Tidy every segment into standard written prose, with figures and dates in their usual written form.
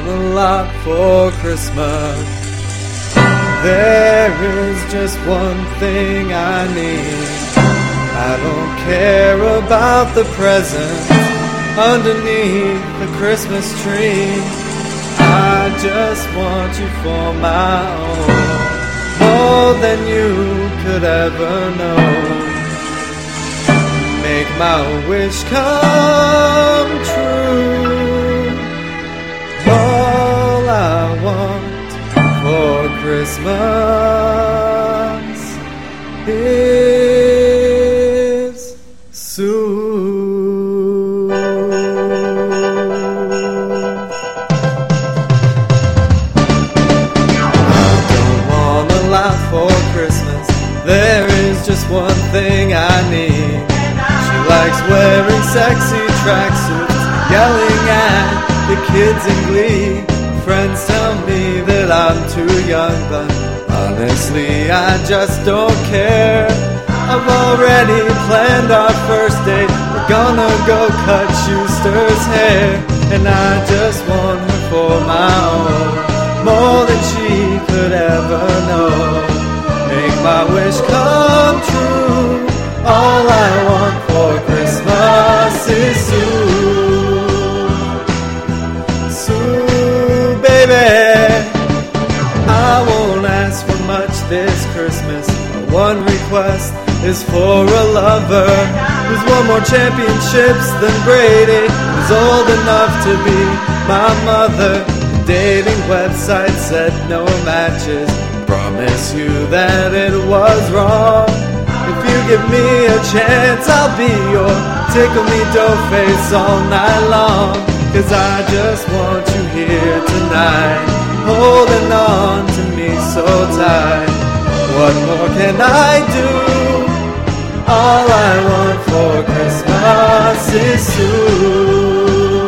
want a lot for Christmas. There is just one thing I need. I don't care about the presents underneath the Christmas tree. I just want you for my own, more than you could ever know. Make my wish come true. All I want for Christmas is soon. I don't want a lot for Christmas. There is just one thing I need. She likes wearing sexy tracksuits, yelling at the kids in glee. Friends tell me that I'm too young, but honestly I just don't care. I've already planned our first date. We're gonna go cut Schuster's hair, and I just want her for my own, more than she could ever know. Make my wish come true. All I want for Christmas is Sue, baby. I won't ask for much this Christmas. One request is for a lover who's won more championships than Brady, who's old enough to be my mother. The dating website said no matches. Promise you that it was wrong. If you give me a chance, I'll be your tickle-me-dough face all night long. 'Cause I just want you here tonight, holding on to me so tight. What more can I do? All I want for Christmas is Sue.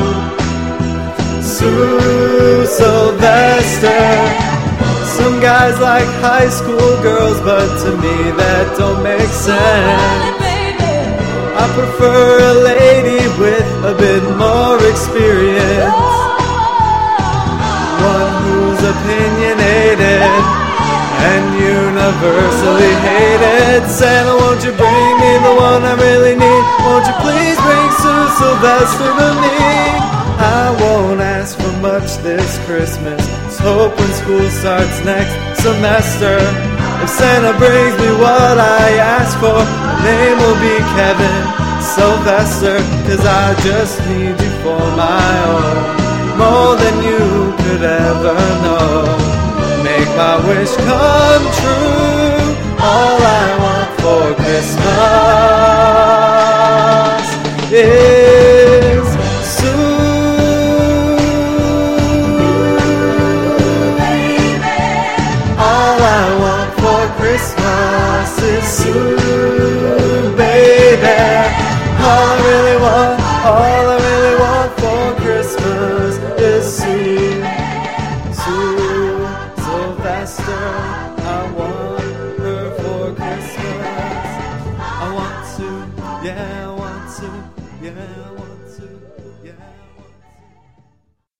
Sue Sylvester. Some guys like high school girls, but to me that don't make sense. I prefer a lady with a bit more experience, one who's opinionated and universally hated. Santa, won't you bring me the one I really need? Won't you please bring Sue Sylvester to me? I won't ask for much this Christmas. Just hope when school starts next semester, if Santa brings me what I ask for, my name will be Kevin Sylvester. 'Cause I just need you for my own, more than you could ever know. Make my wish come true. All I want for Christmas is